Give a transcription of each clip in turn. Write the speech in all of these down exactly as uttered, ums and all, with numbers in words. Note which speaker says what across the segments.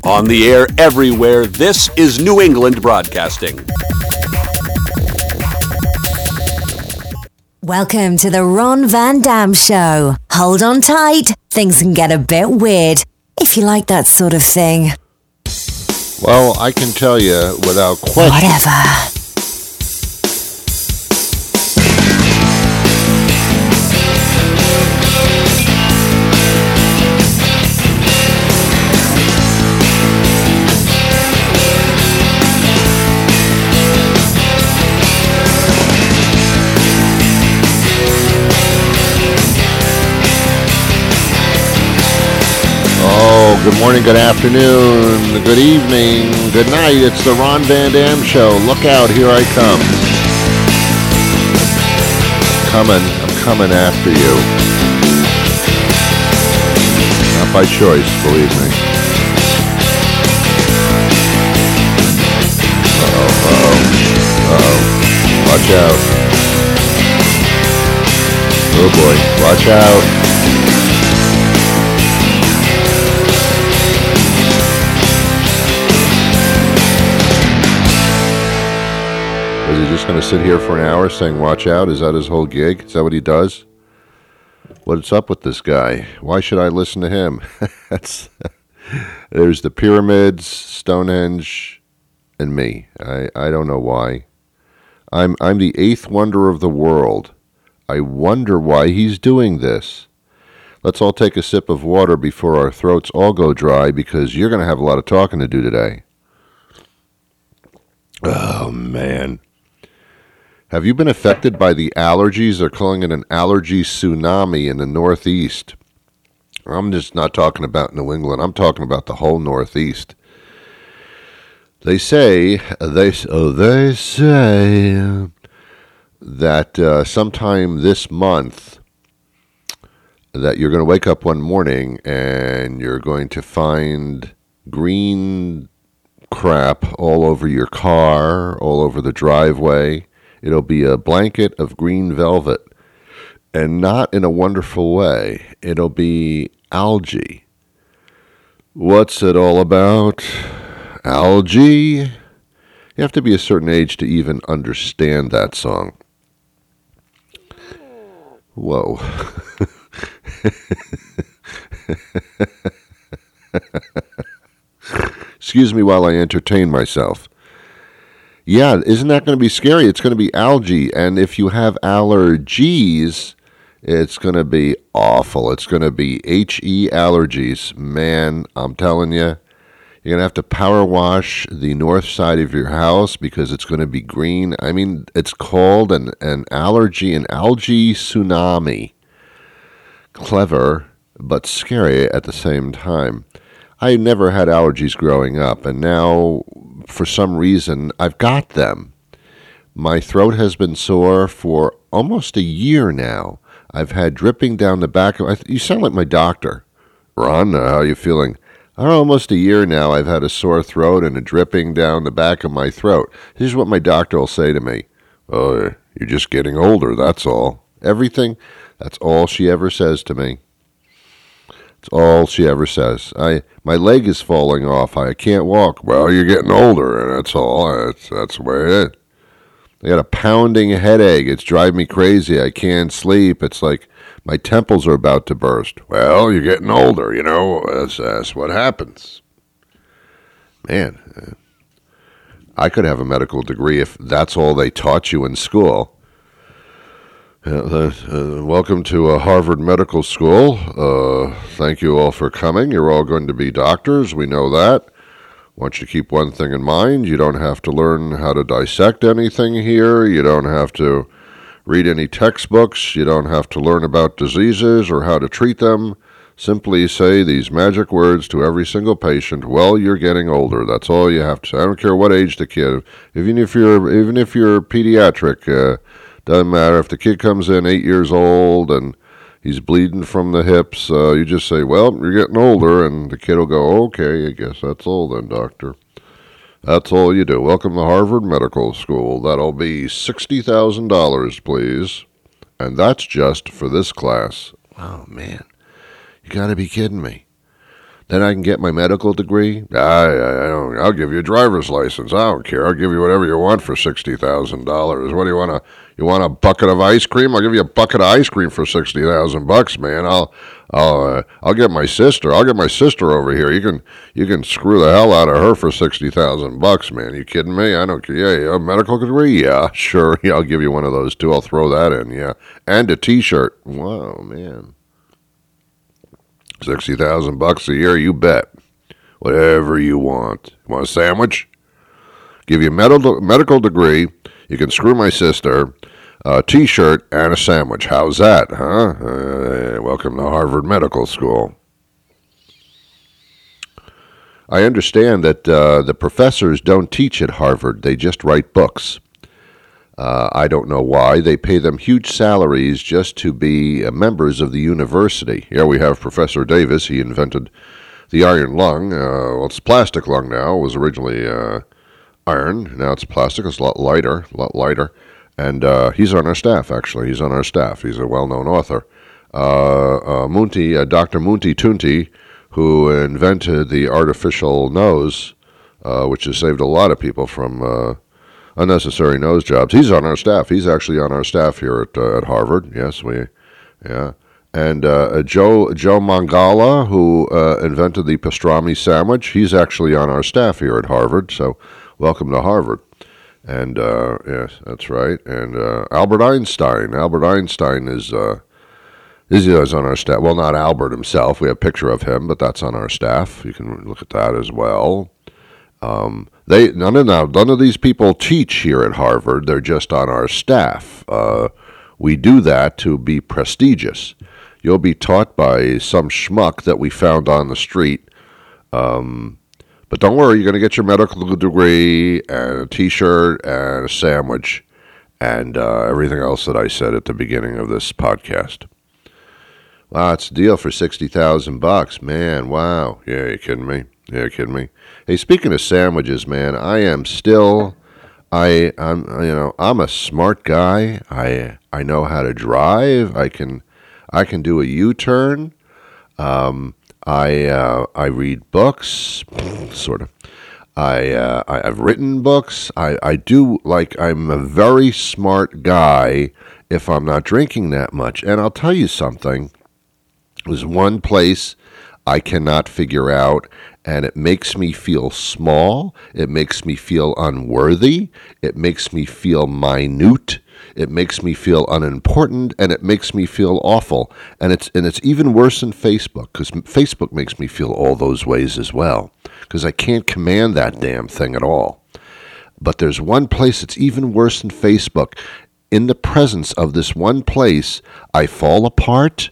Speaker 1: On the air everywhere, this is New England Broadcasting.
Speaker 2: Welcome to the Ron Van Dam Show. Hold on tight. Things can get a bit weird, if you like that sort of thing.
Speaker 3: Well, I can tell you without question.
Speaker 2: Whatever.
Speaker 3: Good morning, good afternoon, good evening, good night. It's the Ron Van Dam Show. Look out, here I come. Coming, I'm coming after you. Not by choice, believe me. Uh-oh, uh-oh, uh-oh. Watch out. Oh boy, watch out. Is he just going to sit here for an hour saying, watch out? Is that his whole gig? Is that what he does? What's up with this guy? Why should I listen to him? That's There's the pyramids, Stonehenge, and me. I, I don't know why. I'm I'm the eighth wonder of the world. I wonder why he's doing this. Let's all take a sip of water before our throats all go dry, because you're going to have a lot of talking to do today. Oh, man. Have you been affected by the allergies? They're calling it an allergy tsunami in the Northeast. I'm just not talking about New England. I'm talking about the whole Northeast. They say, they, oh, they say that uh, sometime this month that you're going to wake up one morning and you're going to find green crap all over your car, all over the driveway. It'll be a blanket of green velvet, and not in a wonderful way. It'll be algae. What's it all about? Algae? You have to be a certain age to even understand that song. Whoa. Excuse me while I entertain myself. Yeah, isn't that going to be scary? It's going to be algae, and if you have allergies, it's going to be awful. It's going to be H E allergies. Man, I'm telling you, you're going to have to power wash the north side of your house because it's going to be green. I mean, it's called an, an allergy, an algae tsunami. Clever, but scary at the same time. I never had allergies growing up, and now, for some reason, I've got them. My throat has been sore for almost a year now. I've had dripping down the back of... You sound like my doctor. Ron, uh, how are you feeling? Oh, almost a year now, I've had a sore throat and a dripping down the back of my throat. This is what my doctor will say to me. Oh, you're just getting older, that's all. Everything, that's all she ever says to me. It's all she ever says. I my leg is falling off. I can't walk. Well, you're getting older, and that's all. That's, that's the way it is. I got a pounding headache. It's driving me crazy. I can't sleep. It's like my temples are about to burst. Well, you're getting older, you know. That's, that's what happens. Man, I could have a medical degree if that's all they taught you in school. Uh, uh, welcome to uh, Harvard Medical School. Uh, thank you all for coming. You're all going to be doctors. We know that. I want you to keep one thing in mind. You don't have to learn how to dissect anything here. You don't have to read any textbooks. You don't have to learn about diseases or how to treat them. Simply say these magic words to every single patient. Well, you're getting older. That's all you have to say. I don't care what age the kid. Even if you're even if you're pediatric. Uh, Doesn't matter if the kid comes in eight years old and he's bleeding from the hips. Uh, you just say, well, you're getting older, and the kid will go, okay, I guess that's all then, doctor. That's all you do. Welcome to Harvard Medical School. That'll be sixty thousand dollars, please. And that's just for this class. Oh, man. You got to be kidding me. Then I can get my medical degree. I, I, I don't, I'll give you a driver's license. I don't care. I'll give you whatever you want for sixty thousand dollars. What do you want? A, you want a bucket of ice cream? I'll give you a bucket of ice cream for sixty thousand bucks, man. I'll, I'll, uh, I'll get my sister. I'll get my sister over here. You can, you can screw the hell out of her for sixty thousand bucks, man. You kidding me? I don't care. Yeah, yeah, a medical degree? Yeah, sure. Yeah, I'll give you one of those too. I'll throw that in. Yeah, and a T-shirt. Wow, man. Sixty thousand bucks a year, you bet. Whatever you want. You want a sandwich? Give you a medical medical degree. You can screw my sister, a T-shirt, and a sandwich. How's that, huh? Uh, welcome to Harvard Medical School. I understand that uh, the professors don't teach at Harvard. They just write books. Uh, I don't know why. They pay them huge salaries just to be uh, members of the university. Here we have Professor Davis. He invented the iron lung. Uh, well, it's plastic lung now. It was originally uh, iron. Now it's plastic. It's a lot lighter, a lot lighter. And uh, he's on our staff, actually. He's on our staff. He's a well-known author. Uh, uh, Munti, uh, Doctor Munti Tunti, who invented the artificial nose, uh, which has saved a lot of people from... Uh, unnecessary nose jobs. He's on our staff. He's actually on our staff here at uh, at Harvard. Yes, we, yeah. And uh, Joe Joe Mangala, who uh, invented the pastrami sandwich, he's actually on our staff here at Harvard. So, welcome to Harvard. And uh, yes, that's right. And uh, Albert Einstein. Albert Einstein is uh, is is on our staff. Well, not Albert himself. We have a picture of him, but that's on our staff. You can look at that as well. Um, they none of now none of these people teach here at Harvard. They're just on our staff. Uh, we do that to be prestigious. You'll be taught by some schmuck that we found on the street. Um, but don't worry, you're going to get your medical degree and a T-shirt and a sandwich and uh, everything else that I said at the beginning of this podcast. Wow, it's a deal for sixty thousand bucks, man. Wow, yeah, you kidding me? Yeah, you kidding me? Hey, speaking of sandwiches, man, I am still, I, I'm, you know, I'm a smart guy. I, I know how to drive. I can, I can do a U-turn. Um, I, uh, I read books, sort of. I, uh, I, I've written books. I, I do like. I'm a very smart guy if I'm not drinking that much. And I'll tell you something. There's one place I cannot figure out, and it makes me feel small. It makes me feel unworthy. It makes me feel minute. It makes me feel unimportant, and it makes me feel awful. And it's and it's even worse than Facebook, because Facebook makes me feel all those ways as well, because I can't command that damn thing at all. But there's one place that's even worse than Facebook. In the presence of this one place, I fall apart.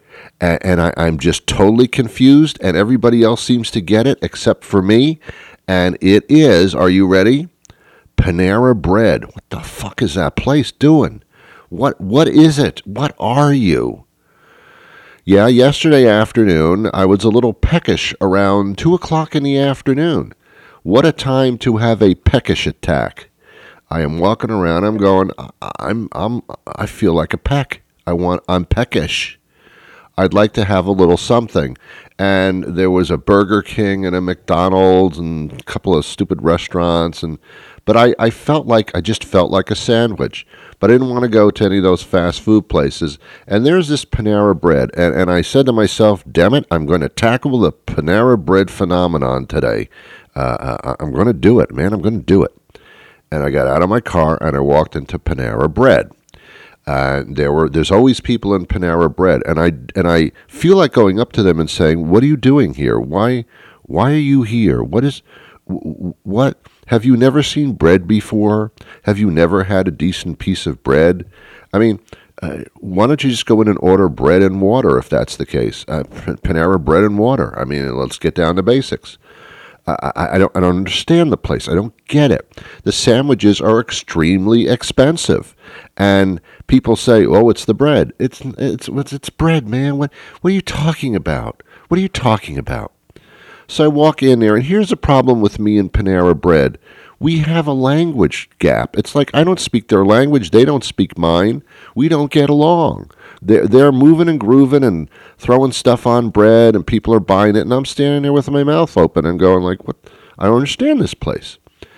Speaker 3: And I, I'm just totally confused, and everybody else seems to get it except for me. And it is, are you ready? Panera Bread. What the fuck is that place doing? What What is it? What are you? Yeah, yesterday afternoon, I was a little peckish around two o'clock in the afternoon. What a time to have a peckish attack. I am walking around, I'm going, I'm, I'm, I feel like a peck. I want, I'm peckish. I'd like to have a little something. And there was a Burger King and a McDonald's and a couple of stupid restaurants. And But I, I felt like, I just felt like a sandwich. But I didn't want to go to any of those fast food places. And there's this Panera Bread. And, and I said to myself, damn it, I'm going to tackle the Panera Bread phenomenon today. Uh, I'm going to do it, man. I'm going to do it. And I got out of my car and I walked into Panera Bread. Uh, there were there's always people in Panera Bread, and I and I feel like going up to them and saying, "What are you doing here? Why why are you here? What is what? Have you never seen bread before? Have you never had a decent piece of bread? I mean, uh, why don't you just go in and order bread and water if that's the case? Uh, Panera Bread and water. I mean, let's get down to basics." I, I, I don't I don't understand the place. I don't get it. The sandwiches are extremely expensive, and people say, "Oh, it's the bread. It's it's it's, it's bread, man. What what are you talking about? What are you talking about?" So I walk in there, and here's the problem with me and Panera Bread. We have a language gap. It's like I don't speak their language, they don't speak mine. We don't get along. They're, they're moving and grooving and throwing stuff on bread, and people are buying it, and I'm standing there with my mouth open and going like, "What? I don't understand this place."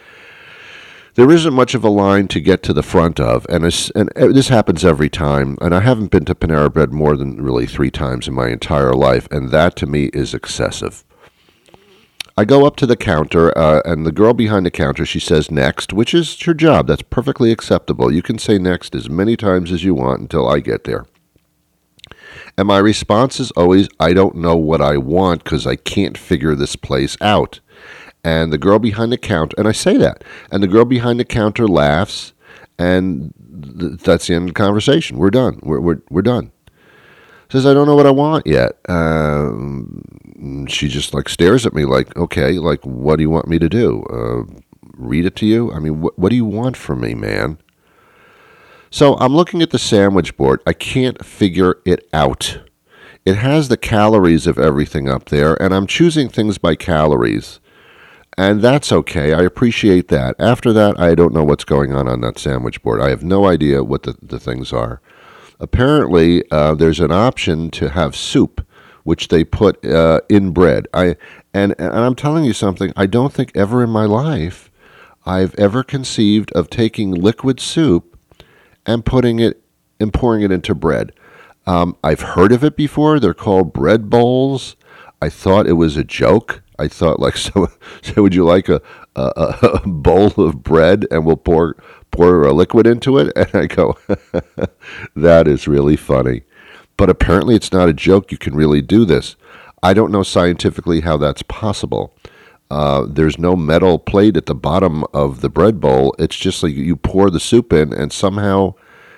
Speaker 3: There isn't much of a line to get to the front of, and, it's, and this happens every time, and I haven't been to Panera Bread more than really three times in my entire life, and that to me is excessive. I go up to the counter, uh, and the girl behind the counter, she says next, which is her job. That's perfectly acceptable. You can say next as many times as you want until I get there. And my response is always, I don't know what I want because I can't figure this place out. And the girl behind the counter, and I say that, and the girl behind the counter laughs, and th- that's the end of the conversation. We're done. We're we're we're done. Says, I don't know what I want yet. Um, she just like stares at me like, okay, like, what do you want me to do? Uh, read it to you? I mean, wh- what do you want from me, man? So I'm looking at the sandwich board. I can't figure it out. It has the calories of everything up there, and I'm choosing things by calories. And that's okay. I appreciate that. After that, I don't know what's going on on that sandwich board. I have no idea what the, the things are. Apparently, uh, there's an option to have soup, which they put uh, in bread. I and, and I'm telling you something, I don't think ever in my life I've ever conceived of taking liquid soup and putting it and pouring it into bread. Um, I've heard of it before. They're called bread bowls. I thought it was a joke. I thought, like, so, so would you like a, a, a bowl of bread and we'll pour pour a liquid into it? And I go, that is really funny. But apparently it's not a joke. You can really do this. I don't know scientifically how that's possible. Uh, there's no metal plate at the bottom of the bread bowl. It's just like you pour the soup in and somehow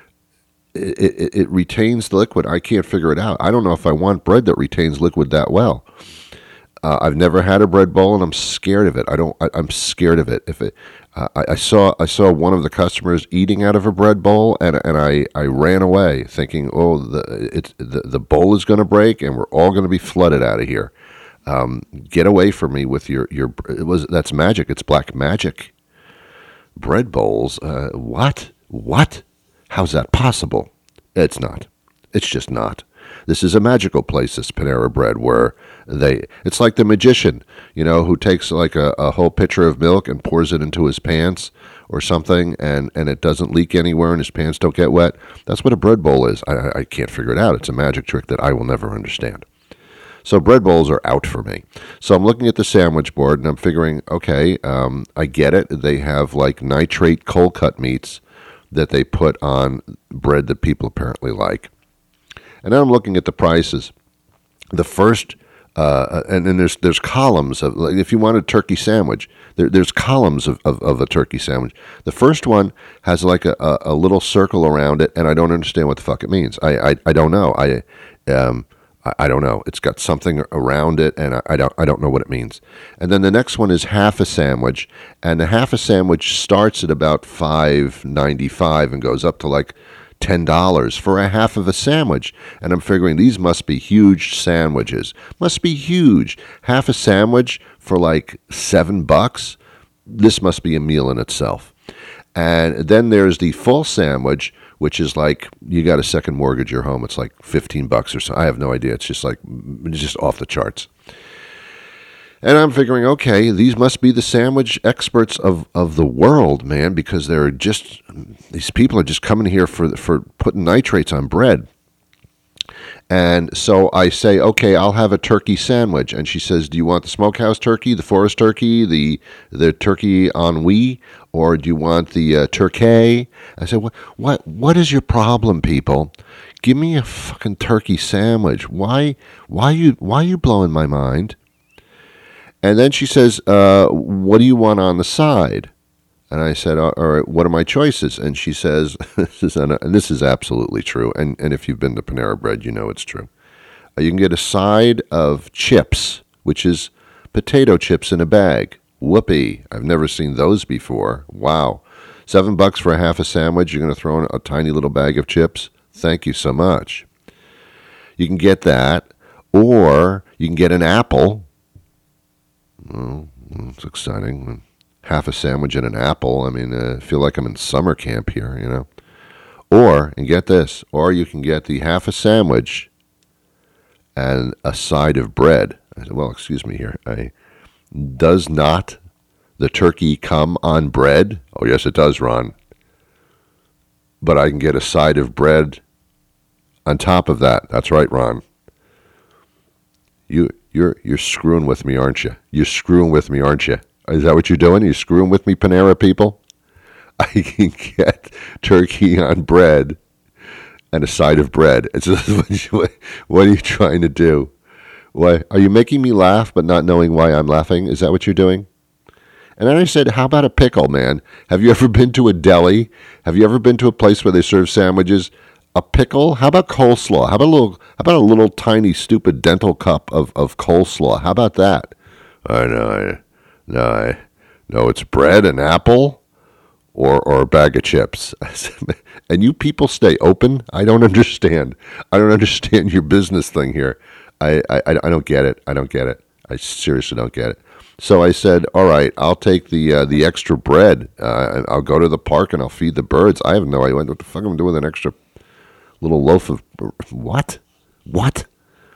Speaker 3: it, it, it retains the liquid. I can't figure it out. I don't know if I want bread that retains liquid that well. Uh, I've never had a bread bowl, and I'm scared of it. I don't. I, I'm scared of it. If it, uh, I, I saw, I saw one of the customers eating out of a bread bowl, and and I, I ran away, thinking, oh, the it's the, the bowl is going to break, and we're all going to be flooded out of here. Um, get away from me with your your. It was that's magic. It's black magic. Bread bowls. Uh, what? What? How's that possible? It's not. It's just not. This is a magical place, this Panera Bread, where they, it's like the magician, you know, who takes like a, a whole pitcher of milk and pours it into his pants or something, and, and it doesn't leak anywhere and his pants don't get wet. That's what a bread bowl is. I, I can't figure it out. It's a magic trick that I will never understand. So bread bowls are out for me. So I'm looking at the sandwich board and I'm figuring, okay, um, I get it. They have like nitrate cold cut meats that they put on bread that people apparently like. And then I'm looking at the prices. The first, uh, and then there's there's columns of, like, if you want a turkey sandwich, there, there's columns of, of, of a turkey sandwich. The first one has like a, a, a little circle around it, and I don't understand what the fuck it means. I I, I don't know. I um I, I don't know. It's got something around it, and I, I don't I don't know what it means. And then the next one is half a sandwich, and the half a sandwich starts at about five ninety-five and goes up to like ten dollars for a half of a sandwich. And I'm figuring these must be huge sandwiches. Must be huge. Half a sandwich for like seven bucks. This must be a meal in itself. And then there's the full sandwich, which is like, you got a second mortgage your home. It's like fifteen bucks or so. I have no idea. It's just like, it's just off the charts. And I'm figuring, okay, these must be the sandwich experts of, of the world, man, because they're just, these people are just coming here for for putting nitrates on bread. And so I say, okay, I'll have a turkey sandwich. And she says, do you want the smokehouse turkey, the forest turkey, the the turkey ennui, or do you want the uh, turkey? I said, what, what, what is your problem, people? Give me a fucking turkey sandwich. Why, why you, why are you blowing my mind? And then she says, uh, what do you want on the side? And I said, all right, what are my choices? And she says, this is, and this is absolutely true. And, and if you've been to Panera Bread, you know it's true. Uh, you can get a side of chips, which is potato chips in a bag. Whoopee. I've never seen those before. Wow. Seven bucks for a half a sandwich. You're going to throw in a tiny little bag of chips? Thank you so much. You can get that. Or you can get an apple. Oh, it's exciting. half a sandwich and an apple. I mean, uh, I feel like I'm in summer camp here, you know. Or, and get this, or you can get the half a sandwich and a side of bread. I said, well, excuse me here. I, does not the turkey come on bread? Oh, yes, it does, Ron. But I can get a side of bread on top of that. That's right, Ron. You, you're, you're screwing with me, aren't you? You're screwing with me, aren't you? Is that what you're doing? You're screwing with me, Panera people? I can get turkey on bread and a side of bread. It's just, what are you trying to do? Why are you making me laugh but not knowing why I'm laughing? Is that what you're doing? And then I said, how about a pickle, man? Have you ever been to a deli? Have you ever been to a place where they serve sandwiches? A pickle? How about coleslaw? How about a little, how about a little tiny stupid dental cup of, of coleslaw? How about that? I know, I, no, I, no, it's bread and apple or or a bag of chips. And you people stay open? I don't understand. I don't understand your business thing here. I, I, I don't get it. I don't get it. I seriously don't get it. So I said, all right, I'll take the uh, the extra bread. Uh, I'll go to the park and I'll feed the birds. I have no idea what the fuck I'm doing with an extra little loaf of what? What?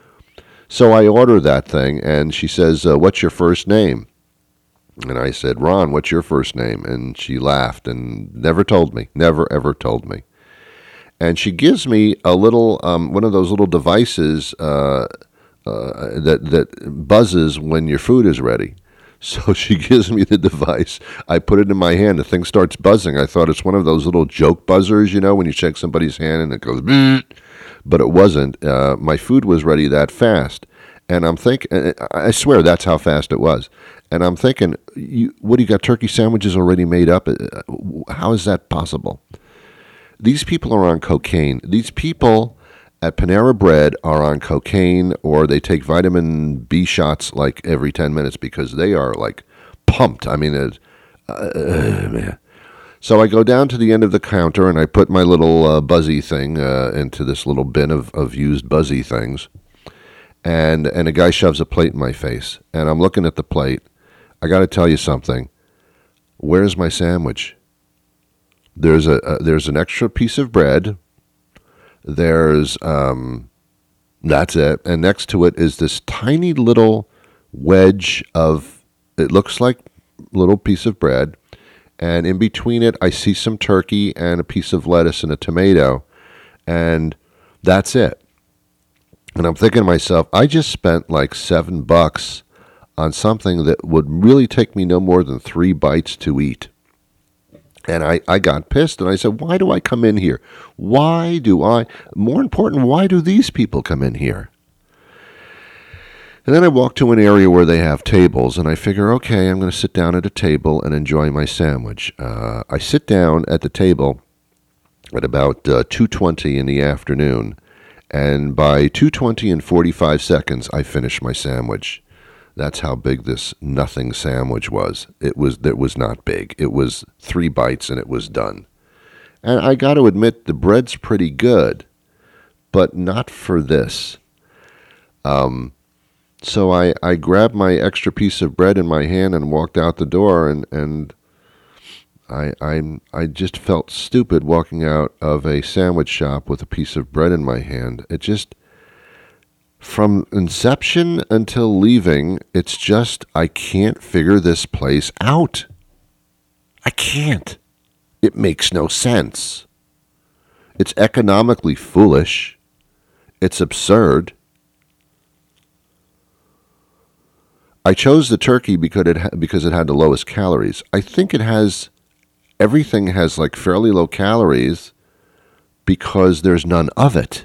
Speaker 3: So I order that thing, and she says, uh, what's your first name? And I said, Ron, what's your first name? And she laughed and never told me, never, ever told me. And she gives me a little, um, one of those little devices uh, uh, that, that buzzes when your food is ready. So she gives me the device. I put it in my hand. The thing starts buzzing. I thought it's one of those little joke buzzers, you know, when you shake somebody's hand and it goes, Bleh. But it wasn't. Uh, my food was ready that fast. And I'm thinking, I swear that's how fast it was. And I'm thinking, you, what do you got, turkey sandwiches already made up? How is that possible? These people are on cocaine. These people at Panera Bread are on cocaine, or they take vitamin B shots like every ten minutes because they are like pumped. I mean, it, uh, man. So I go down to the end of the counter and I put my little uh, buzzy thing uh, into this little bin of, of used buzzy things. And and a guy shoves a plate in my face. And I'm looking at the plate. I got to tell you something. Where's my sandwich? There's a, a there's an extra piece of bread. There's um, that's it. And next to it is this tiny little wedge of, it looks like a little piece of bread. And in between it, I see some turkey and a piece of lettuce and a tomato. And that's it. And I'm thinking to myself, I just spent like seven bucks on something that would really take me no more than three bites to eat. And I, I got pissed, and I said, why do I come in here? Why do I, more important, why do these people come in here? And then I walk to an area where they have tables, and I figure, okay, I'm going to sit down at a table and enjoy my sandwich. Uh, I sit down at the table at about uh, two twenty in the afternoon, and by two twenty and forty-five seconds, I finish my sandwich. That's how big this nothing sandwich was. It was it was not big. It was three bites and it was done. And I got to admit, the bread's pretty good, but not for this. Um, so I, I grabbed my extra piece of bread in my hand and walked out the door, and and I I I just felt stupid walking out of a sandwich shop with a piece of bread in my hand. It just, from inception until leaving, it's just, I can't figure this place out. I can't. It makes no sense. It's economically foolish. It's absurd. I chose the turkey because it ha- because it had the lowest calories. I think it has, everything has like fairly low calories because there's none of it.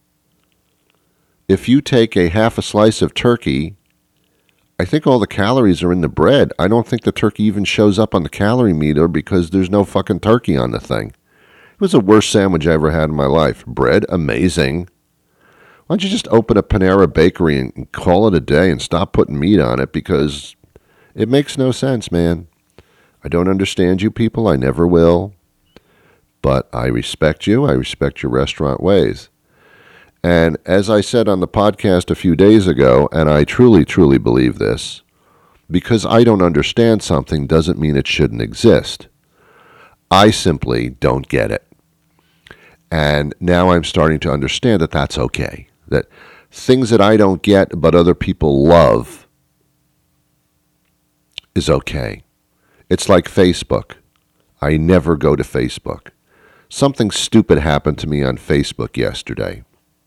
Speaker 3: If you take a half a slice of turkey, I think all the calories are in the bread. I don't think the turkey even shows up on the calorie meter because there's no fucking turkey on the thing. It was the worst sandwich I ever had in my life. Bread, amazing. Why don't you just open a Panera bakery and call it a day and stop putting meat on it, because it makes no sense, man. I don't understand you people. I never will. But I respect you. I respect your restaurant ways. And as I said on the podcast a few days ago, and I truly, truly believe this, because I don't understand something doesn't mean it shouldn't exist. I simply don't get it. And now I'm starting to understand that that's okay. That things that I don't get but other people love is okay. It's like Facebook. I never go to Facebook. Something stupid happened to me on Facebook yesterday.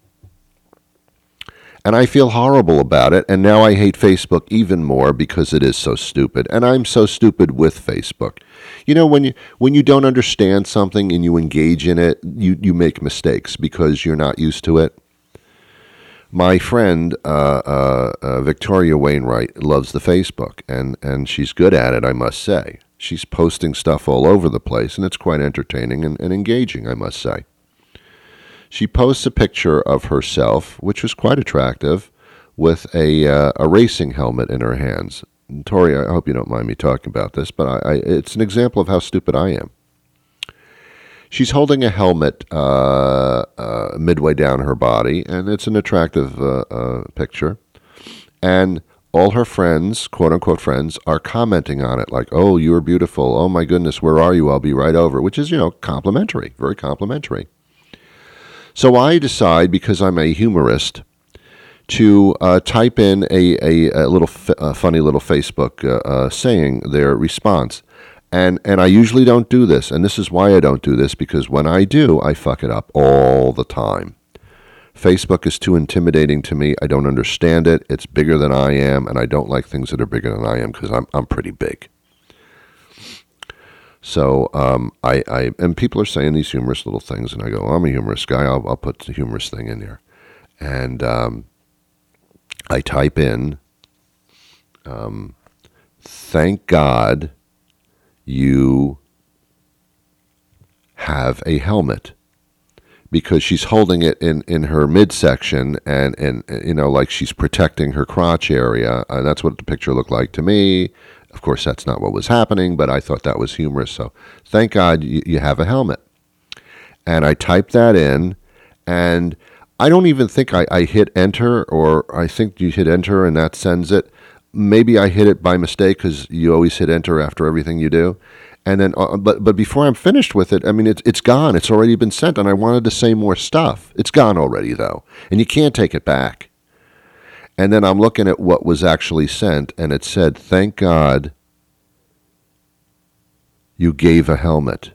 Speaker 3: And I feel horrible about it, and now I hate Facebook even more because it is so stupid. And I'm so stupid with Facebook. You know, when you when you don't understand something and you engage in it, you, you make mistakes because you're not used to it. My friend, uh, uh, uh, Victoria Wainwright, loves the Facebook, and, and she's good at it, I must say. She's posting stuff all over the place, and it's quite entertaining and, and engaging, I must say. She posts a picture of herself, which was quite attractive, with a uh, a racing helmet in her hands. And Tori, I hope you don't mind me talking about this, but I, I, it's an example of how stupid I am. She's holding a helmet uh, uh, midway down her body, and it's an attractive uh, uh, picture. And all her friends, quote-unquote friends, are commenting on it, like, oh, you're beautiful, oh my goodness, where are you, I'll be right over, which is, you know, complimentary, very complimentary. So I decide, because I'm a humorist, to uh, type in a, a, a little f- a funny little Facebook uh, uh, saying their response. And and I usually don't do this, and this is why I don't do this, because when I do, I fuck it up all the time. Facebook is too intimidating to me. I don't understand it. It's bigger than I am, and I don't like things that are bigger than I am because I'm I'm pretty big. So um, I, I and people are saying these humorous little things, and I go, oh, I'm a humorous guy. I'll I'll put the humorous thing in there, and um, I type in, um, thank God you have a helmet, because she's holding it in, in her midsection, and, and you know, like she's protecting her crotch area, and that's what the picture looked like to me. Of course, that's not what was happening, but I thought that was humorous. So thank God you, you have a helmet. And I typed that in, and I don't even think I, I hit enter, or I think you hit enter and that sends it. Maybe I hit it by mistake, because you always hit enter after everything you do. And then, uh, but but before I'm finished with it, I mean, it's it's gone. It's already been sent, and I wanted to say more stuff. It's gone already, though, and you can't take it back. And then I'm looking at what was actually sent, and it said, thank God you gave a helmet.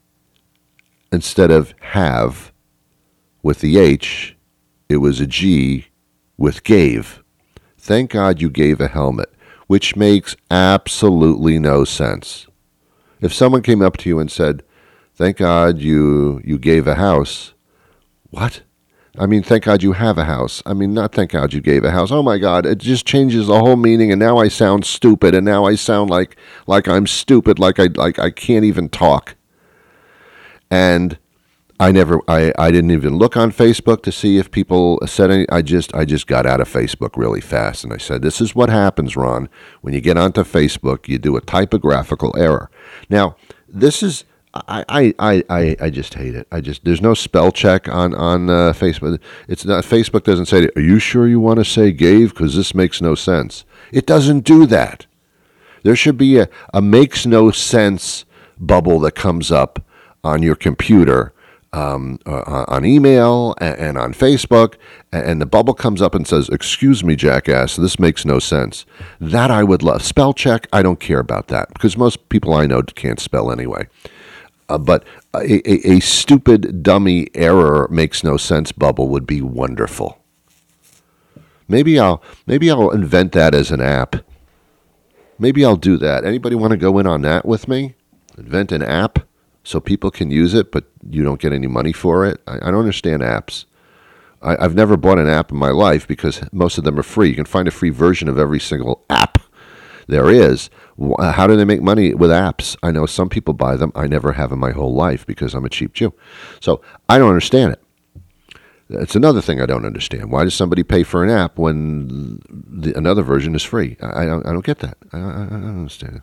Speaker 3: Instead of have with the H, it was a G with gave. Thank God you gave a helmet, which makes absolutely no sense. If someone came up to you and said, thank God you you gave a house, what? I mean, thank God you have a house. I mean, not thank God you gave a house. Oh my God, it just changes the whole meaning, and now I sound stupid, and now I sound like like I'm stupid, like I like I can't even talk. And I never I, I didn't even look on Facebook to see if people said any. I just I just got out of Facebook really fast, and I said, this is what happens, Ron, when you get onto Facebook, you do a typographical error. Now, this is I, I, I, I just hate it. I just there's no spell check on on uh, Facebook. It's not Facebook doesn't say, are you sure you want to say gave, because this makes no sense. It doesn't do that. There should be a, a makes no sense bubble that comes up on your computer, um, uh, on email and, and on Facebook, and, and the bubble comes up and says, excuse me, jackass, this makes no sense. That I would love. Spell check, I don't care about that, because most people I know can't spell anyway. Uh, but a, a, a stupid dummy error makes no sense bubble would be wonderful. Maybe I'll maybe I'll invent that as an app. Maybe I'll do that. Anybody want to go in on that with me? Invent an app so people can use it, but you don't get any money for it. I, I don't understand apps. I, I've never bought an app in my life because most of them are free. You can find a free version of every single app there is. How do they make money with apps? I know some people buy them. I never have in my whole life because I'm a cheap Jew. So I don't understand it. It's another thing I don't understand. Why does somebody pay for an app when the, another version is free? I, I, don't, I don't get that. I, I, I don't understand it.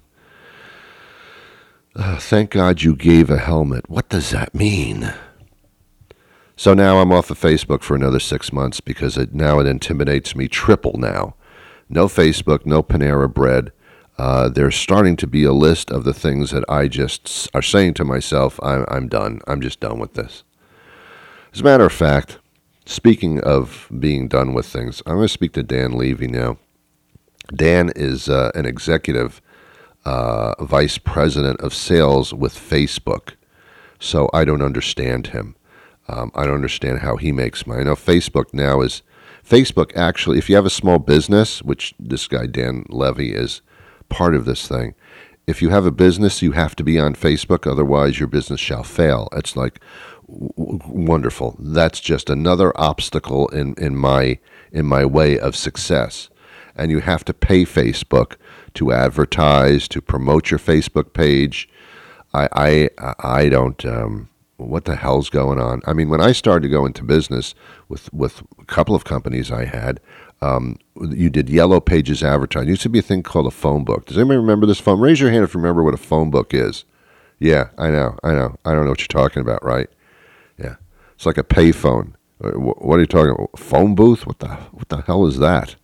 Speaker 3: Uh, thank God you gave a helmet. What does that mean? So now I'm off of Facebook for another six months because it, now it intimidates me triple now. No Facebook, no Panera Bread. uh, there's starting to be a list of the things that I just are saying to myself, I'm, I'm done. I'm just done with this. As a matter of fact, speaking of being done with things, I'm going to speak to Dan Levy now. Dan is uh, an executive uh, vice president of sales with Facebook, so I don't understand him. Um, I don't understand how he makes money. I know Facebook now is, Facebook actually, if you have a small business, which this guy Dan Levy is part of this thing, if you have a business, you have to be on Facebook, otherwise your business shall fail. It's like w- wonderful. That's just another obstacle in, in my in my way of success. And you have to pay Facebook to advertise, to promote your Facebook page. I I I don't. Um, what the hell's going on? I mean, when I started to go into business with with a couple of companies I had, um, you did yellow pages advertising. There used to be a thing called a phone book. Does anybody remember this phone? Raise your hand if you remember what a phone book is. Yeah, I know, I know. I don't know what you're talking about, right? Yeah, it's like a pay phone. What are you talking about? Phone booth? What the what the hell is that?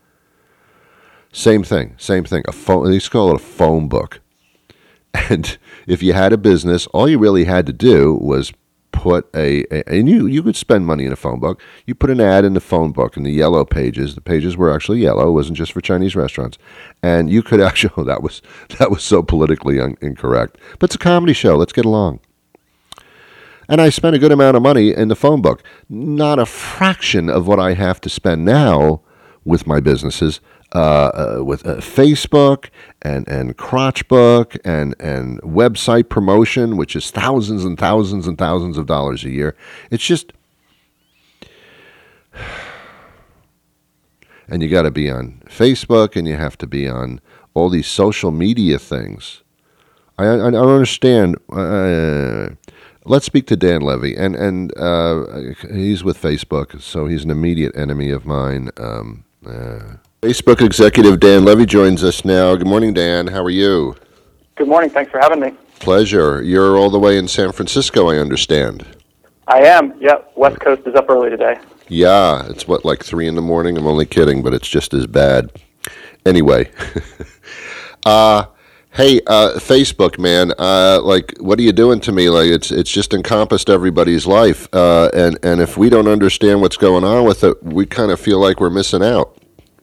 Speaker 3: Same thing, same thing. A phone. They used to call it a phone book. And if you had a business, all you really had to do was put a, a and you, you could spend money in a phone book. You put an ad in the phone book in the yellow pages. The pages were actually yellow. It wasn't just for Chinese restaurants. And you could actually, oh, that was that was so politically un, incorrect. But it's a comedy show. Let's get along. And I spent a good amount of money in the phone book. Not a fraction of what I have to spend now with my businesses. Uh, uh, with uh, Facebook and, and Crotchbook and, and website promotion, which is thousands and thousands and thousands of dollars a year. It's just, and you got to be on Facebook and you have to be on all these social media things. I, I, I don't understand. Uh, let's speak to Dan Levy, and and uh, he's with Facebook, so he's an immediate enemy of mine. Um, uh, Facebook executive Dan Levy joins us now. Good morning, Dan. How are you?
Speaker 4: Good morning. Thanks for having me.
Speaker 3: Pleasure. You're all the way in San Francisco, I understand.
Speaker 4: I am. Yep. West Coast is up early today.
Speaker 3: Yeah. It's, what, like three in the morning? I'm only kidding, but it's just as bad. Anyway. uh, hey, uh, Facebook, man. Uh, like, what are you doing to me? Like, it's it's just encompassed everybody's life. Uh, and, and if we don't understand what's going on with it, we kind of feel like we're missing out.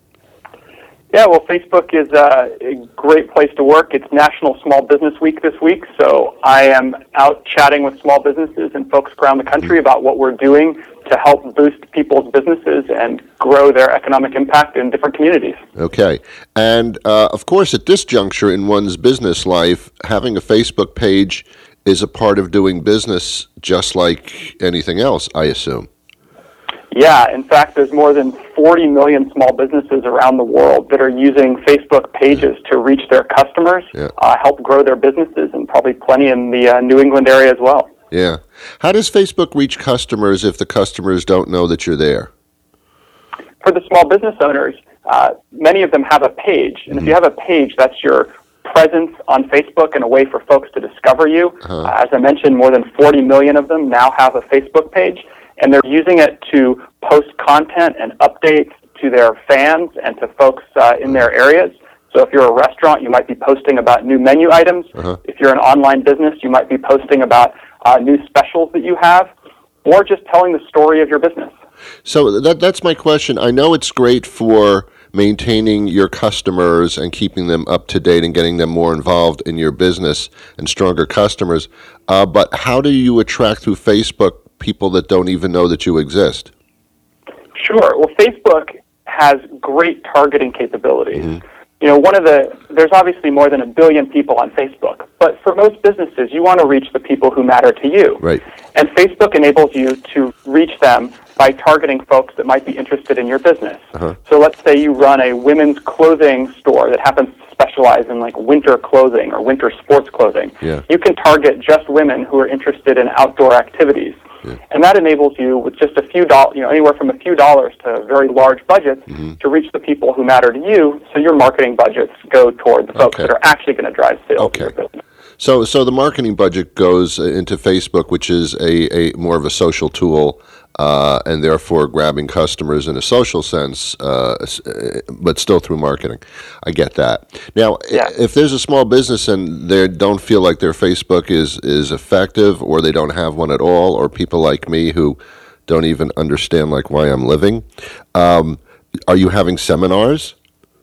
Speaker 4: Yeah, well, Facebook is uh, a great place to work. It's National Small Business Week this week, so I am out chatting with small businesses and folks around the country about what we're doing to help boost people's businesses and grow their economic impact in different communities.
Speaker 3: Okay. And, uh, of course, at this juncture in one's business life, having a Facebook page is a part of doing business just like anything else, I assume.
Speaker 4: Yeah, in fact, there's more than forty million small businesses around the world that are using Facebook pages to reach their customers,
Speaker 3: yeah.
Speaker 4: uh, help grow their businesses, and probably plenty in the uh, New England area as well.
Speaker 3: Yeah. How does Facebook reach customers if the customers don't know that you're there?
Speaker 4: For the small business owners, uh, many of them have a page. And mm-hmm. if you have a page, that's your presence on Facebook and a way for folks to discover you.
Speaker 3: Uh-huh.
Speaker 4: Uh, as I mentioned, more than forty million of them now have a Facebook page. And they're using it to post content and updates to their fans and to folks uh, in their areas. So if you're a restaurant, you might be posting about new menu items.
Speaker 3: Uh-huh.
Speaker 4: If you're an online business, you might be posting about uh, new specials that you have, or just telling the story of your business.
Speaker 3: So that that's my question. I know it's great for maintaining your customers and keeping them up to date and getting them more involved in your business and stronger customers, uh, but how do you attract through Facebook people that don't even know that you exist?
Speaker 4: Sure. Well, Facebook has great targeting capabilities.
Speaker 3: Mm-hmm.
Speaker 4: You know, one of the, there's obviously more than a billion people on Facebook, but for most businesses, you want to reach the people who matter to you.
Speaker 3: Right.
Speaker 4: And Facebook enables you to reach them by targeting folks that might be interested in your business.
Speaker 3: Uh-huh.
Speaker 4: So let's say you run a women's clothing store that happens to specialize in like winter clothing or winter sports clothing.
Speaker 3: Yeah.
Speaker 4: You can target just women who are interested in outdoor activities.
Speaker 3: Yeah.
Speaker 4: And that enables you with just a few dollars, you know, anywhere from a few dollars to very large budgets
Speaker 3: mm-hmm.
Speaker 4: to reach the people who matter to you, so your marketing budgets go toward the folks
Speaker 3: Okay.
Speaker 4: that are actually going to drive sales
Speaker 3: Okay.
Speaker 4: in your business.
Speaker 3: So so the marketing budget goes into Facebook, which is a, a more of a social tool, uh, and therefore grabbing customers in a social sense, uh, but still through marketing. I get that. Now,
Speaker 4: Yeah.
Speaker 3: if there's a small business and they don't feel like their Facebook is, is effective, or they don't have one at all, or people like me who don't even understand like why I'm living, um, are you having seminars?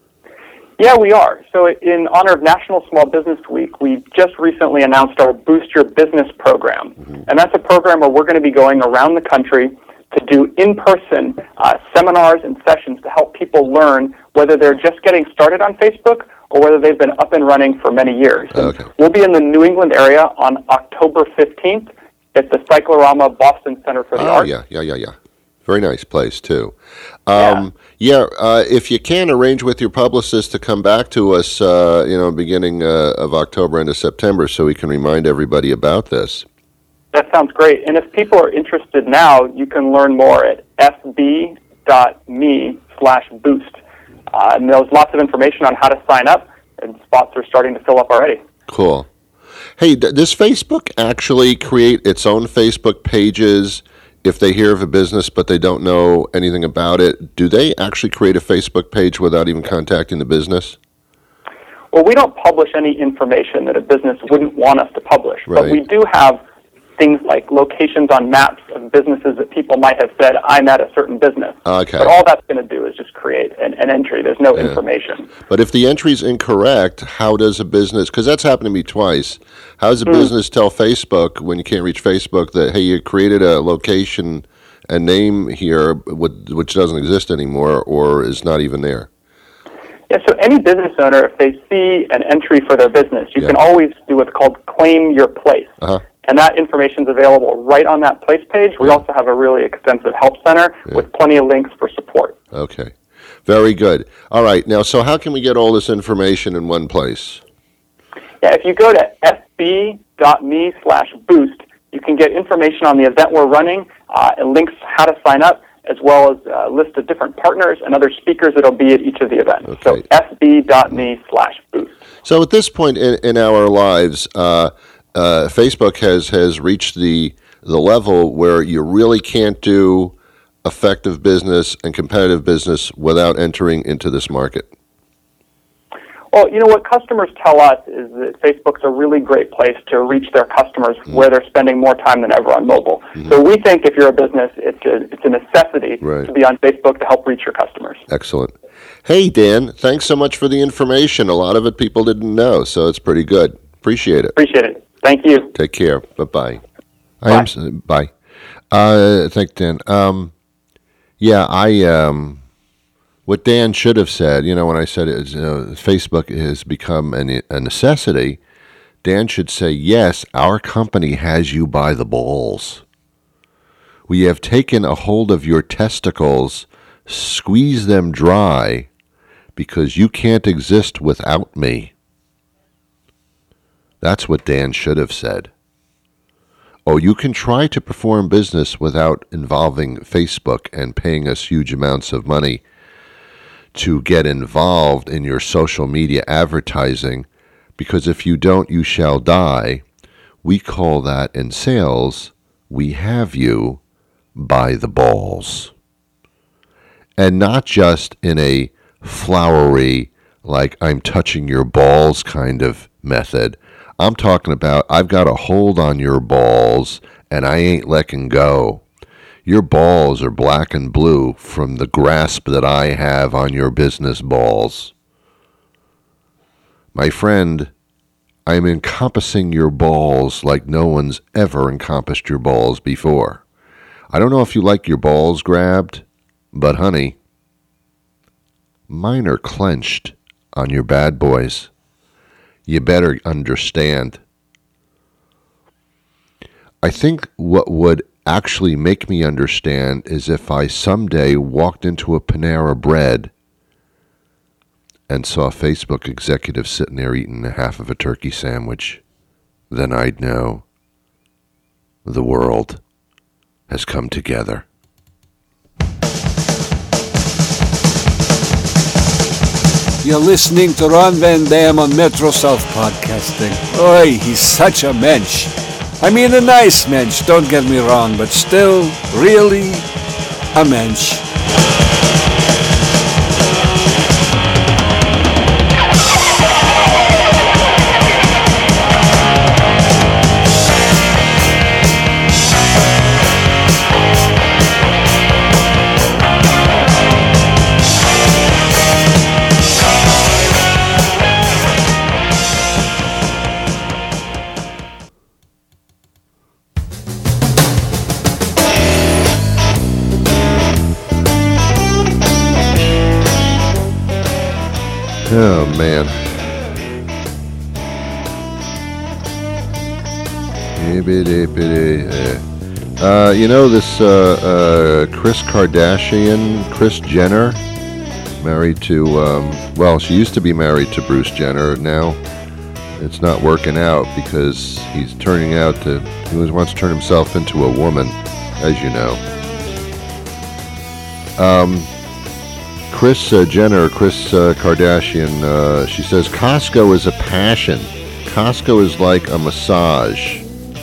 Speaker 4: Yeah, we are. So in honor of National Small Business Week, we just recently announced our Boost Your Business program. Mm-hmm. And that's a program where we're going to be going around the country to do in-person uh, seminars and sessions to help people learn whether they're just getting started on Facebook or whether they've been up and running for many years.
Speaker 3: Okay.
Speaker 4: We'll be in the New England area on October fifteenth at the Cyclorama Boston Center for the
Speaker 3: oh,
Speaker 4: Arts.
Speaker 3: yeah, yeah, yeah, yeah. Very nice place, too. Um, yeah, yeah uh, if you can, arrange with your publicist to come back to us, uh, you know, beginning uh, of October into September so we can remind everybody about this.
Speaker 4: That sounds great. And if people are interested now, you can learn more at fb.me slash boost. Uh, and there's lots of information on how to sign up, and spots are starting to fill up already.
Speaker 3: Cool. Hey, d- does Facebook actually create its own Facebook pages if they hear of a business but they don't know anything about it? Do they actually create a Facebook page without even contacting the business?
Speaker 4: Well, we don't publish any information that a business wouldn't want us to publish,
Speaker 3: Right.
Speaker 4: but we do have things like locations on maps of businesses that people might have said, I'm at a certain business.
Speaker 3: Okay.
Speaker 4: But all that's going to do is just create an, an entry. There's no
Speaker 3: Yeah.
Speaker 4: information.
Speaker 3: But if the entry's incorrect, how does a business, because that's happened to me twice, how does a
Speaker 4: Mm.
Speaker 3: business tell Facebook when you can't reach Facebook that, hey, you created a location and name here wh- which doesn't exist anymore or is not even there?
Speaker 4: Yeah, so any business owner, if they see an entry for their business, you
Speaker 3: Yeah.
Speaker 4: can always do what's called claim your place.
Speaker 3: Uh-huh.
Speaker 4: And that information is available right on that place page. We also have a really extensive help center with plenty of links for support.
Speaker 3: Okay. Very good. All right. Now, so how can we get all this information in one place?
Speaker 4: Yeah, if you go to fb.me slash boost, you can get information on the event we're running, uh, and links how to sign up, as well as a list of different partners and other speakers that will be at each of the events.
Speaker 3: Okay.
Speaker 4: So fb.me slash boost.
Speaker 3: So at this point in, in our lives, uh, uh, Facebook has, has reached the the level where you really can't do effective business and competitive business without entering into this market.
Speaker 4: Well, you know, what customers tell us is that Facebook's a really great place to reach their customers mm-hmm. where they're spending more time than ever on mobile. Mm-hmm. So we think if you're a business, it's a, it's a necessity
Speaker 3: right.
Speaker 4: to be on Facebook to help reach your customers.
Speaker 3: Excellent. Hey, Dan, thanks so much for the information. A lot of it people didn't know, so it's pretty good. Appreciate it.
Speaker 4: Appreciate it. Thank you.
Speaker 3: Take care. Bye-bye.
Speaker 4: Bye.
Speaker 3: I am, bye. Uh, thank Dan. Um, yeah, I... Um, What Dan should have said, you know, when I said it, you know, Facebook has become an, a necessity, Dan should say, yes, our company has you by the balls. We have taken a hold of your testicles, squeeze them dry, because you can't exist without me. That's what Dan should have said. Oh, you can try to perform business without involving Facebook and paying us huge amounts of money to get involved in your social media advertising, because if you don't, you shall die. We call that in sales, we have you by the balls. And not just in a flowery, like I'm touching your balls kind of method. I'm talking about I've got a hold on your balls and I ain't letting go. Your balls are black and blue from the grasp that I have on your business balls. My friend, I'm encompassing your balls like no one's ever encompassed your balls before. I don't know if you like your balls grabbed, but honey, mine are clenched on your bad boys. You better understand. I think what would actually make me understand is if I someday walked into a Panera Bread and saw a Facebook executive sitting there eating half of a turkey sandwich. Then I'd know the world has come together.
Speaker 5: You're listening to Ron Van Dam on Metro South Podcasting. Oi, he's such a mensch. I mean a nice mensch, don't get me wrong, but still, really, a mensch.
Speaker 3: Oh, man. Uh, you know this uh, uh, Kris Kardashian, Kris Jenner, married to, um, well, she used to be married to Bruce Jenner. Now it's not working out because he's turning out to, he wants to turn himself into a woman, as you know. Um... Kris uh, Jenner, Kris uh, Kardashian, uh, she says, Costco is a passion. Costco is like a massage.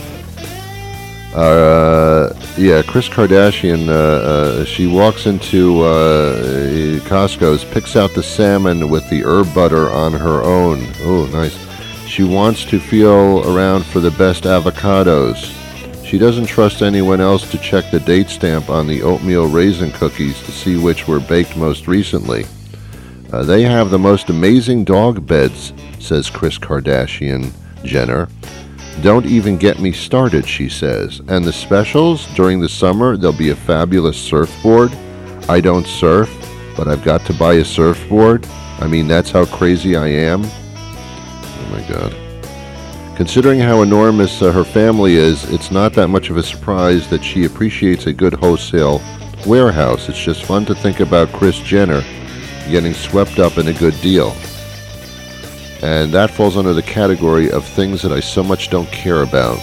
Speaker 3: Uh, yeah, Kris Kardashian, uh, uh, she walks into uh, Costco's, picks out the salmon with the herb butter on her own. Oh, nice. She wants to feel around for the best avocados. She doesn't trust anyone else to check the date stamp on the oatmeal raisin cookies to see which were baked most recently. Uh, they have the most amazing dog beds, says Kris Kardashian Jenner. Don't even get me started, she says. And the specials during the summer, there'll be a fabulous surfboard. I don't surf, but I've got to buy a surfboard. I mean, that's how crazy I am. Oh my God. Considering how enormous uh, her family is, it's not that much of a surprise that she appreciates a good wholesale warehouse. It's just fun to think about Kris Jenner getting swept up in a good deal. And that falls under the category of things that I so much don't care about.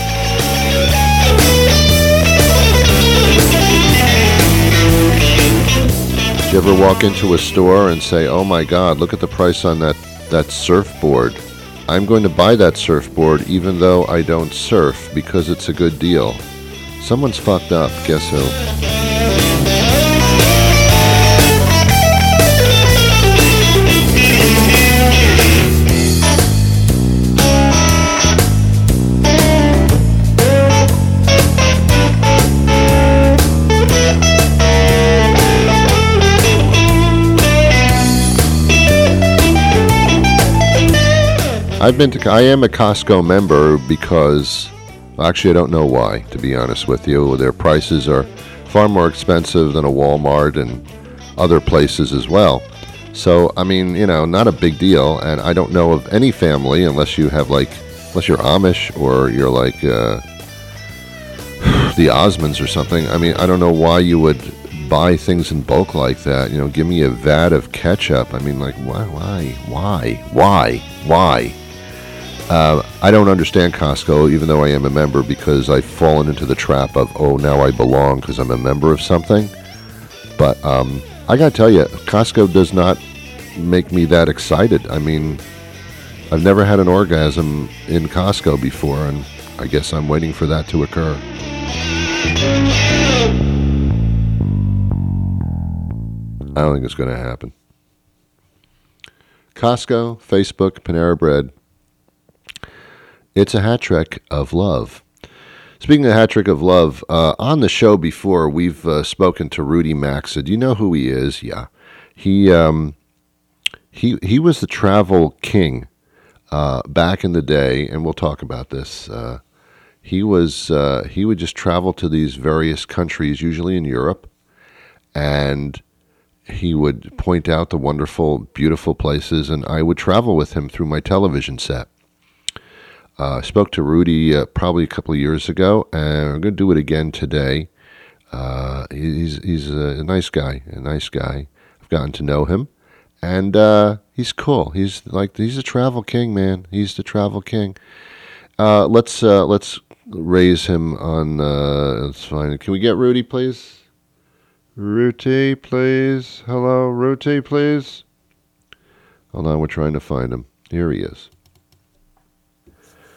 Speaker 3: Did you ever walk into a store and say, oh my God, look at the price on that, that surfboard? I'm going to buy that surfboard even though I don't surf because it's a good deal. Someone's fucked up. Guess who? I've been to, I am a Costco member because, actually I don't know why, to be honest with you. Their prices are far more expensive than a Walmart and other places as well. So, I mean, you know, not a big deal. And I don't know of any family, unless you have like, unless you're Amish or you're like uh, the Osmonds or something. I mean, I don't know why you would buy things in bulk like that. You know, give me a vat of ketchup. I mean, like, why, why, why, why, why? Uh, I don't understand Costco, even though I am a member, because I've fallen into the trap of, oh, now I belong because I'm a member of something. But um, I got to tell you, Costco does not make me that excited. I mean, I've never had an orgasm in Costco before, and I guess I'm waiting for that to occur. I don't think it's going to happen. Costco, Facebook, Panera Bread. It's a hat trick of love. Speaking of hat trick of love, uh, on the show before, we've uh, spoken to Rudy Maxa. Do you know who he is? Yeah. He um, he he was the travel king uh, back in the day, and we'll talk about this. Uh, he was uh, he would just travel to these various countries, usually in Europe, and he would point out the wonderful, beautiful places, and I would travel with him through my television set. Uh, I spoke to Rudy uh, probably a couple of years ago, and I'm going to do it again today. Uh, he's he's a nice guy, a nice guy. I've gotten to know him, and uh, he's cool. He's like he's a travel king, man. He's the travel king. Uh, let's uh, let's raise him on. Uh, let's find it. Can we get Rudy, please? Rudy, please. Hello, Rudy, please. Hold on, we're trying to find him. Here he is.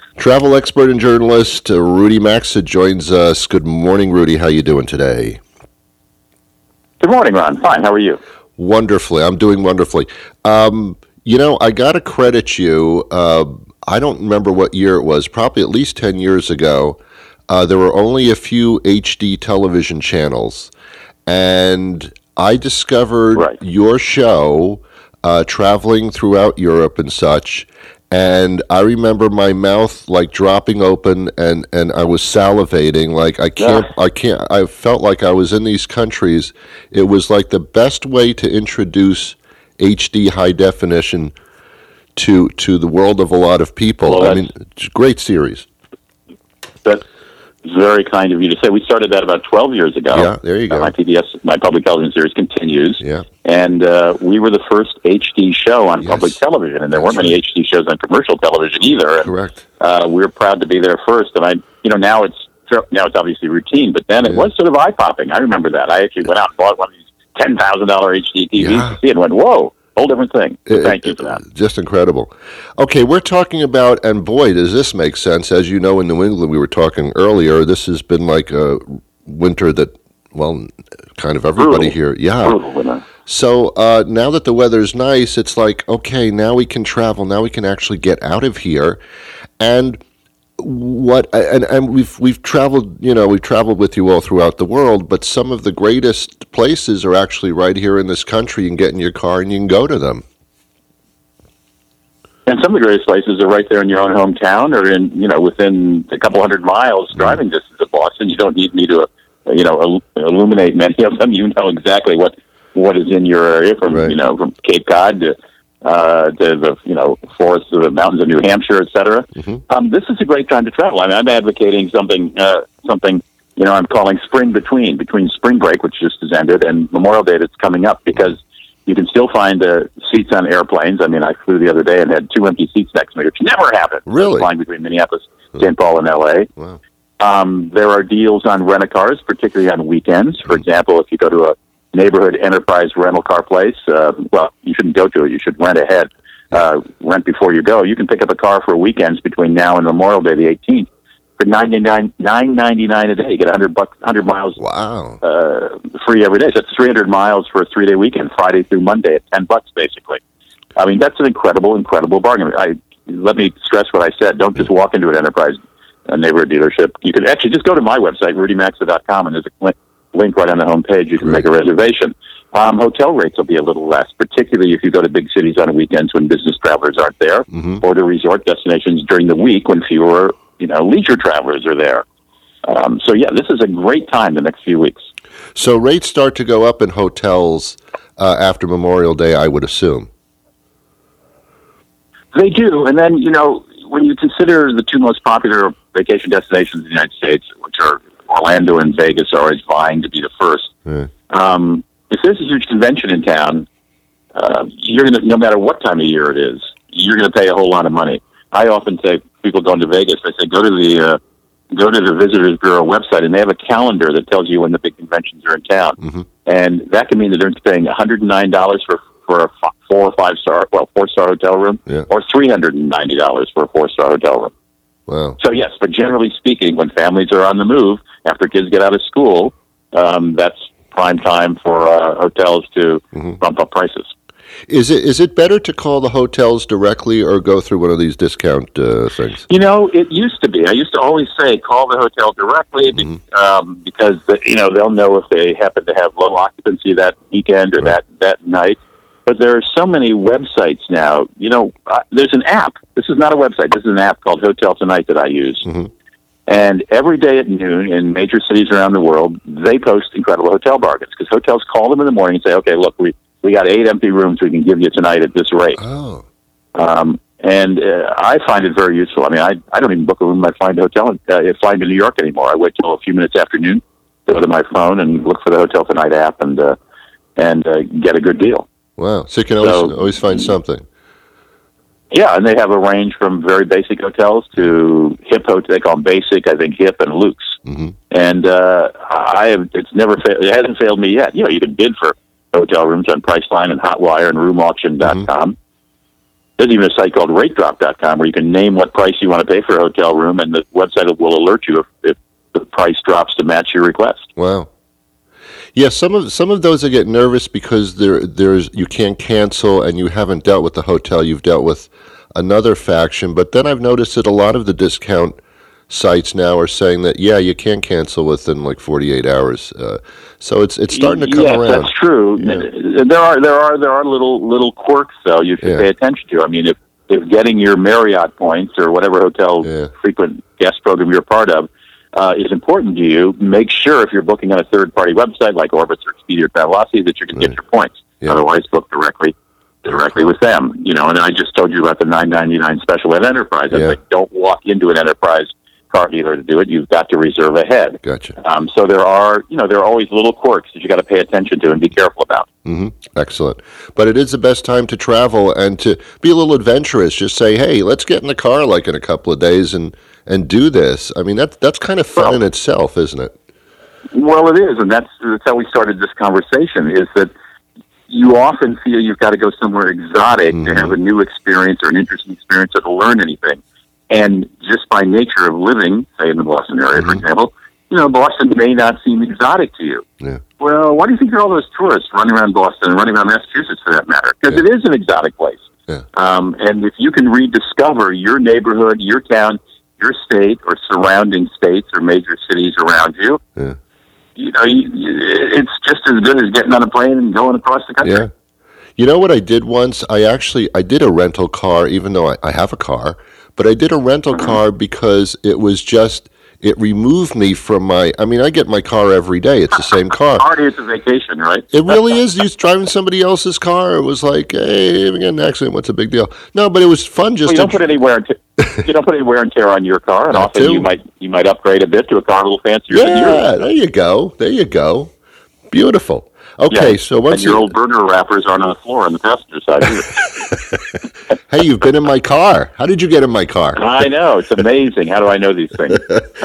Speaker 3: Travel expert and journalist uh, Rudy Maxa joins us. Good morning, Rudy. How you doing today?
Speaker 6: Good morning, Ron. Fine. How are you?
Speaker 3: Wonderfully. I'm doing wonderfully. Um, you know, I got to credit you. Uh, I don't remember what year it was, probably at least ten years ago. Uh, there were only a few H D television channels, and I discovered
Speaker 6: Right.
Speaker 3: your show uh, traveling throughout Europe and such. And I remember my mouth like dropping open, and, and I was salivating. Like I can't,
Speaker 6: Yeah.
Speaker 3: I can't. I felt like I was in these countries. It was like the best way to introduce H D high definition to to the world of a lot of people.
Speaker 6: Well,
Speaker 3: I
Speaker 6: that's-
Speaker 3: mean, it's a great series.
Speaker 6: That's very kind of you to say. We started that about twelve years ago.
Speaker 3: Yeah, there you
Speaker 6: Uh,
Speaker 3: go.
Speaker 6: my P B S, my public television series continues.
Speaker 3: Yeah.
Speaker 6: And uh, we were the first H D show on
Speaker 3: Yes.
Speaker 6: public television, and there
Speaker 3: That's
Speaker 6: weren't many
Speaker 3: right.
Speaker 6: H D shows on commercial television either. And,
Speaker 3: Correct.
Speaker 6: uh, we were proud to be there first. And I, you know, now it's now it's obviously routine, but then it
Speaker 3: Yeah.
Speaker 6: was sort of eye popping. I remember that. I actually went out and bought one of these ten thousand dollar H D T Vs
Speaker 3: Yeah.
Speaker 6: to see it, and went, "Whoa, whole different thing." So
Speaker 3: It-
Speaker 6: thank you
Speaker 3: it-
Speaker 6: for that.
Speaker 3: Just incredible. Okay, we're talking about, and boy, does this make sense. As you know, in New England, we were talking earlier, this has been like a winter that, well, kind of everybody
Speaker 6: Brutal.
Speaker 3: here. Yeah.
Speaker 6: Brutal winter.
Speaker 3: So uh, now that the weather's nice, it's like, okay, now we can travel. Now we can actually get out of here. And what and, and we've we've traveled, you know, we've traveled with you all throughout the world, but some of the greatest places are actually right here in this country. You can get in your car and you can go to them.
Speaker 6: And some of the greatest places are right there in your own hometown, or in you know within a couple hundred miles driving distance of Boston. You don't need me to, uh, you know, il- illuminate many of them. You know exactly what what is in your area, from
Speaker 3: Right.
Speaker 6: you know from Cape Cod to uh, to the you know forests of the mountains of New Hampshire, et cetera. Um, this is a great time to travel. I mean, I'm advocating something uh, something you know I'm calling spring between between spring break, which just has ended, and Memorial Day that's coming up, because you can still find uh, seats on airplanes. I mean, I flew the other day and had two empty seats next to me, which never happened. I was
Speaker 3: Really?
Speaker 6: flying between Minneapolis, Saint Paul, and L A.
Speaker 3: Wow.
Speaker 6: Um, there are deals on rent-a-cars, particularly on weekends. For example, if you go to a neighborhood enterprise rental car place, uh, well, you shouldn't go to it. You should rent ahead. Uh, rent before you go. You can pick up a car for weekends between now and Memorial Day, the eighteenth, for nine ninety-nine a day. You get one hundred bucks, one hundred miles
Speaker 3: Wow.
Speaker 6: uh, free every day. So that's three hundred miles for a three-day weekend, Friday through Monday at ten bucks, basically. I mean, that's an incredible, incredible bargain. I let me stress what I said. Don't just walk into an enterprise a neighborhood dealership. You can actually just go to my website, rudy maxa dot com, and there's a link, link right on the home page. You can make a reservation. Um, hotel rates will be a little less, particularly if you go to big cities on weekends when business travelers aren't there, or to resort destinations during the week when fewer, you know, leisure travelers are there. Um, so yeah, this is a great time the next few weeks.
Speaker 3: So rates start to go up in hotels uh, after Memorial Day, I would assume.
Speaker 6: They do, and then you know when you consider the two most popular vacation destinations in the United States, which are Orlando and Vegas, are always vying to be the first.
Speaker 3: Yeah.
Speaker 6: Um, if there's a huge convention in town, uh, you're gonna, no matter what time of year it is, you're going to pay a whole lot of money. I often say people going to Vegas, I say go to the uh, go to the Visitors Bureau website, and they have a calendar that tells you when the big conventions are in town,
Speaker 3: Mhm.
Speaker 6: and that can mean that they're paying one hundred nine dollars for for a f- four or five star, well, four star hotel room,
Speaker 3: Yeah.
Speaker 6: or three hundred and ninety dollars for a four star hotel room.
Speaker 3: Wow.
Speaker 6: So yes, but generally speaking, when families are on the move after kids get out of school, um, that's prime time for uh, hotels to
Speaker 3: Mhm.
Speaker 6: bump up prices.
Speaker 3: Is it is it better to call the hotels directly or go through one of these discount uh, things?
Speaker 6: You know, it used to be. I used to always say call the hotel directly be,
Speaker 3: Mm-hmm.
Speaker 6: um, because the, you know they'll know if they happen to have low occupancy that weekend or
Speaker 3: Right.
Speaker 6: that that night. But there are so many websites now. You know, uh, there's an app. This is not a website. This is an app called Hotel Tonight that I use.
Speaker 3: Mhm.
Speaker 6: And every day at noon in major cities around the world, they post incredible hotel bargains because hotels call them in the morning and say, "Okay, look, we we got eight empty rooms we can give you tonight at this rate."
Speaker 3: Oh,
Speaker 6: Um, and uh, I find it very useful. I mean, I, I don't even book a room when I fly into a hotel, uh, flying to New York anymore. I wait till a few minutes after noon, go to my phone and look for the Hotel Tonight app and uh, and uh, get a good deal.
Speaker 3: wow. So you can always,
Speaker 6: So-
Speaker 3: always find something.
Speaker 6: Yeah, and they have a range from very basic hotels to hip hotels. They call them basic, I think, hip and luxe.
Speaker 3: Mhm.
Speaker 6: And uh, I have it's never fa- it hasn't failed me yet. You know, you can bid for hotel rooms on Priceline and Hotwire and room auction dot com. There's even a site called rate drop dot com where you can name what price you want to pay for a hotel room, and the website will alert you if, if the price drops to match your request.
Speaker 3: Wow. Yeah, some of some of those I get nervous because there there's you can't cancel and you haven't dealt with the hotel, you've dealt with another faction. But then I've noticed that a lot of the discount sites now are saying that yeah, you can cancel within like forty-eight hours. Uh, so it's it's starting to come
Speaker 6: yes,
Speaker 3: around.
Speaker 6: That's true. Yeah. There are there are there are little little quirks though you should
Speaker 3: yeah.
Speaker 6: pay attention to. I mean, if if getting your Marriott points or whatever hotel
Speaker 3: yeah.
Speaker 6: frequent guest program you're part of uh, is important to you, make sure if you're booking on a third party website like Orbitz or Expedia or Travelocity that you're going to
Speaker 3: right.
Speaker 6: get your points.
Speaker 3: Yeah.
Speaker 6: Otherwise, book directly directly with them. You know, and I just told you about the nine ninety-nine special at Enterprise. I
Speaker 3: Yeah.
Speaker 6: like, don't walk into an Enterprise car dealer to do it. You've got to reserve ahead.
Speaker 3: Gotcha.
Speaker 6: Um, so there are, you know, there are always little quirks that you got to pay attention to and be careful about.
Speaker 3: Mm-hmm. Excellent. But it is the best time to travel and to be a little adventurous. Just say, hey, let's get in the car like in a couple of days and, and do this. I mean, that's that's kind of fun well, in itself, isn't it?
Speaker 6: Well, it is, and that's that's how we started this conversation. Is that you often feel you've got to go somewhere exotic mm-hmm. to have a new experience or an interesting experience or to learn anything. And just by nature of living, say in the Boston area, mm-hmm. for example, you know, Boston may not seem exotic to you.
Speaker 3: Yeah.
Speaker 6: Well, why do you think there are all those tourists running around Boston and running around Massachusetts for that matter? Because
Speaker 3: yeah.
Speaker 6: it is an exotic place.
Speaker 3: Yeah.
Speaker 6: Um, and if you can rediscover your neighborhood, your town, your state, or surrounding states or major cities around you,
Speaker 3: yeah.
Speaker 6: you know, you, you, it's just as good as getting on a plane and going across the country.
Speaker 3: Yeah. You know what I did once? I actually, I did a rental car, even though I, I have a car, but I did a rental
Speaker 6: Mm-hmm.
Speaker 3: car because it was just, it removed me from my, I mean, I get my car every day. It's the same car.
Speaker 6: Party is a vacation, right?
Speaker 3: It really is. You driving somebody else's car. It was like, hey, we got an accident. What's the big deal? No, but it was fun just
Speaker 6: well, you
Speaker 3: to...
Speaker 6: don't put any wear and te- you don't put any wear and tear on your car, and
Speaker 3: Not
Speaker 6: often
Speaker 3: too.
Speaker 6: you might you might upgrade a bit to a car a little fancier than yours.
Speaker 3: Yeah, there you go. There you go. Beautiful. Okay,
Speaker 6: Yeah,
Speaker 3: so once
Speaker 6: and your
Speaker 3: you...
Speaker 6: old burger wrappers aren't on the floor on the passenger side either.
Speaker 3: Hey, you've been in my car. How did you get in my car?
Speaker 6: I know. It's amazing. How do I know these things?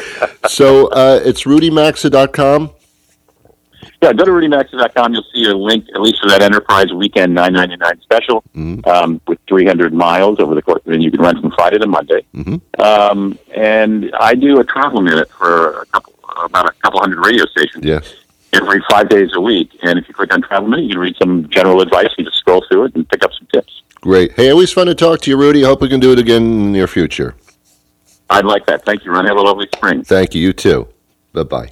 Speaker 3: So uh, it's rudy maxa dot com.
Speaker 6: Yeah, go to rudy maxa dot com. You'll see a link, at least for that Enterprise Weekend nine ninety-nine special
Speaker 3: Mm-hmm.
Speaker 6: um, with three hundred miles over the course. And you can rent from Friday to Monday.
Speaker 3: Mm-hmm.
Speaker 6: Um, and I do a travel minute for a couple, about a couple hundred radio stations.
Speaker 3: Yes.
Speaker 6: Every five days a week. And if you click on Travel Minute, you can read some general advice. You just scroll through it and pick up some tips.
Speaker 3: Great. Hey, always fun to talk to you, Rudy. Hope we can do it again in the near future.
Speaker 6: I'd like that. Thank you, Ron. Have a lovely spring.
Speaker 3: Thank you. You too. Bye-bye.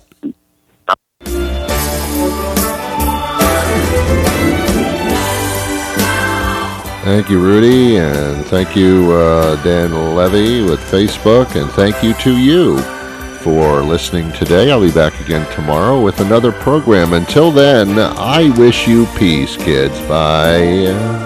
Speaker 3: Thank you, Rudy, and thank you, uh, Dan Levy with Facebook, and thank you to you for listening today. I'll be back again tomorrow with another program. Until then, I wish you peace, kids. Bye.